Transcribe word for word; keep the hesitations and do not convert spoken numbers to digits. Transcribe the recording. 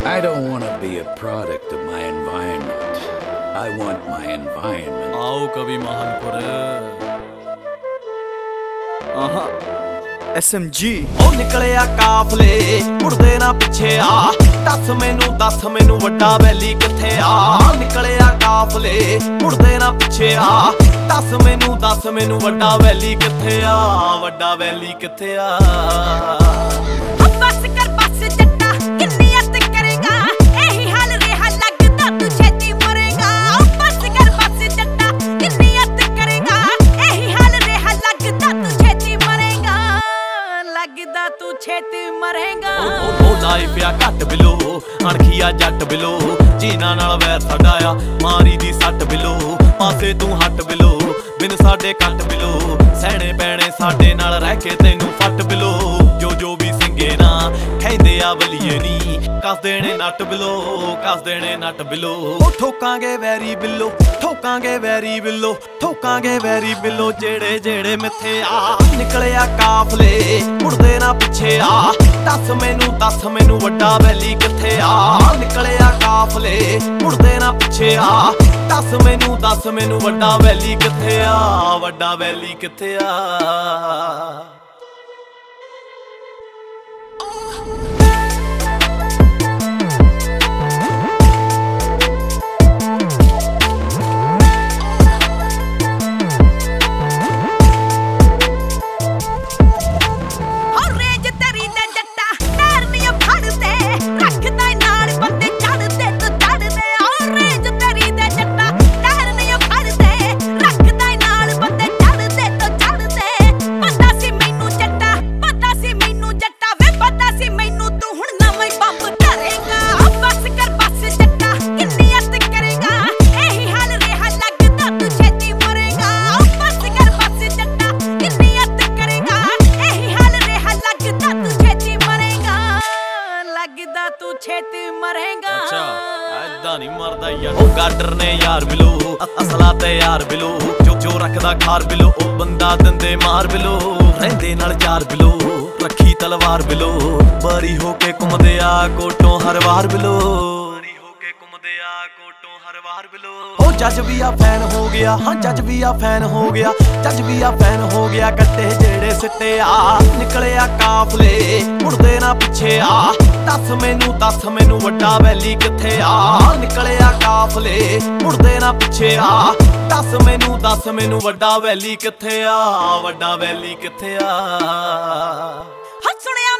I don't want to be a product of my environment. I want my environment. आओ कभी Mahanpur ਆਹਾਂ S M G ਉਹ ਨਿਕਲਿਆ ਕਾਫਲੇ ਮੁੜਦੇ ਨਾ ਪਿੱਛੇ ਆ ਦੱਸ ਮੈਨੂੰ ਦੱਸ ਮੈਨੂੰ ਵੱਡਾ ਵੈਲੀ ਕਿੱਥੇ ਆ ਨਿਕਲਿਆ ਕਾਫਲੇ ਮੁੜਦੇ ਨਾ ਪਿੱਛੇ ਆ ਦੱਸ ਮੈਨੂੰ ਦੱਸ ਮੈਨੂੰ ਵੱਡਾ ਵੈਲੀ ਕਿੱਥੇ ਆ ਵੱਡਾ ਵੈਲੀ ਕਿੱਥੇ ਆ ਬਸ ਕਰ ਬਸ ਜੱਟਾ ਕਿੰਨੀ ਅੱਤ ਕਰੇਗਾ ਇਹੀ ਹਾਲ ਰਿਹਾ ਲੱਗਦਾ ਤੂੰ ਛੇਤੀ ਮਰੇਗਾ ਬਸ ਕਰ ਬਸ ਜੱਟਾ ਕਿੰਨੀ ਅੱਤ ਕਰੇਗਾ ਇਹੀ ਹਾਲ ਰਿਹਾ ਲੱਗਦਾ ਤੂੰ ਛੇਤੀ ਮਰੇਗਾ ਲੱਗਦਾ ਤੂੰ ਛੇਤੀ ਮਰੇਗਾ ਉਹ ਲਾਈ ਪਿਆ ਘੱਟ ਬਿਲੋ ਅਣਖੀਆ ਜੱਟ ਬਿਲੋ ਜੀਨਾ ਨਾਲ ਵੈਰ ਸਾਡਾ ਆ ਮਾਰੀ ਦੀ ਸੱਟ ਬਿਲੋ ਪਾਸੇ ਤੂੰ ਹੱਟ ਬਿਲੋ ਬਿਨ ਸਾਡੇ ਕੱਟ ਬਿਲੋ ਸਹਿਣੇ ਪੈਣੇ ਸਾਡੇ ਨਾਲ ਰਹਿ ਕੇ ਤੈਨੂੰ ਫੱਟ ਬਿਲੋ ਜੋ ਜੋ ਵੀ ਸਿੰਗੇ ਨਾ ਕਹਿੰਦੇ ਆ ਬਲੀਏ ਨੀ ਕੱਸ ਦੇਣੇ ਨੱਟ ਬਿਲੋ ਕੱਸ ਦੇਣੇ ਨੱਟ ਬਿਲੋ ਉਹ ਠੋਕਾਂਗੇ ਵੈਰੀ ਬਿਲੋ ਠੋਕਾਂਗੇ ਵੈਰੀ ਬਿਲੋ ਠੋਕਾਂਗੇ ਵੈਰੀ ਬਿਲੋ ਜਿਹੜੇ ਜਿਹੜੇ ਮਿੱਥੇ ਆ ਨਿਕਲਿਆ ਕਾਫਲੇ ਮੁੜਦੇ ਨਾ ਪਿੱਛੇ ਆ ਦੱਸ ਮੈਨੂੰ ਦੱਸ ਮੈਨੂੰ ਵੱਡਾ ਵੈਲੀ ਕਿੱਥੇ ਆ ਨਿਕਲਿਆ ਕਾਫਲੇ ਮੁੜਦੇ ਨਾ ਪਿੱਛੇ ਆ ਦੱਸ ਮੈਨੂੰ ਦੱਸ ਮੈਨੂੰ ਵੱਡਾ ਵੈਲੀ ਕਿੱਥੇ ਆ ਵੱਡਾ ਵੈਲੀ ਕਿੱਥੇ ਆ ਤੂੰ ਛੇਤੀ ਮਰੇਗਾ ਅੱਛਾ ਐਦਾਂ ਨਹੀਂ ਮਰਦਾ ਯਾਰ ਉਹ ਗਾਡਰ ਨੇ ਯਾਰ ਬਿਲੋ ਅਸਲਾ ਤੇ ਯਾਰ ਬਿਲੋ ਜੋ ਜੋ ਰੱਖਦਾ ਖਾਰ ਬਿਲੋ ਉਹ ਬੰਦਾ ਦੰਦੇ ਮਾਰ ਬਿਲੋ ਰਹਿੰਦੇ ਨਾਲ ਚਾਰ ਬਿਲੋ ਰੱਖੀ ਤਲਵਾਰ ਬਿਲੋ ਬਾਰੀ ਹੋ ਕੇ ਘੁੰਮਦੇ ਆ ਕੋਟੋਂ ਹਰ ਵਾਰ ਬਿਲੋ ਬਾਰੀ ਹੋ ਕੇ ਘੁੰਮਦੇ ਆ ਕੋਟੋਂ ਹਰ ਵਾਰ ਬਿਲੋ ਉਹ ਜੱਜ ਵੀ ਆ ਫੈਨ ਹੋ ਗਿਆ ਹਾਂ ਜੱਜ ਵੀ ਆ ਫੈਨ ਹੋ ਗਿਆ ਜੱਜ ਵੀ ਆ ਫੈਨ ਹੋ ਗਿਆ ਕੱਟੇ ਜਿਹੜੇ ਸਿੱਟੇ ਆ ਨਿਕਲਿਆ ਕਾਫਲੇ ਮੁੜਦੇ ਨਾ ਪਿੱਛੇ ਆ ਦੱਸ ਮੈਨੂੰ ਦੱਸ ਮੈਨੂੰ ਵੱਡਾ ਵੈਲੀ ਕਿੱਥੇ ਆ ਨਿਕਲਿਆ ਕਾਫਲੇ ਮੁੜਦੇ ਨਾ ਪਿੱਛੇ ਆ ਦੱਸ ਮੈਨੂੰ ਦੱਸ ਮੈਨੂੰ ਵੱਡਾ ਵੈਲੀ ਕਿੱਥੇ ਆ ਵੱਡਾ ਵੈਲੀ ਕਿੱਥੇ ਆ ਹਾਂ ਸੁਣਿਆ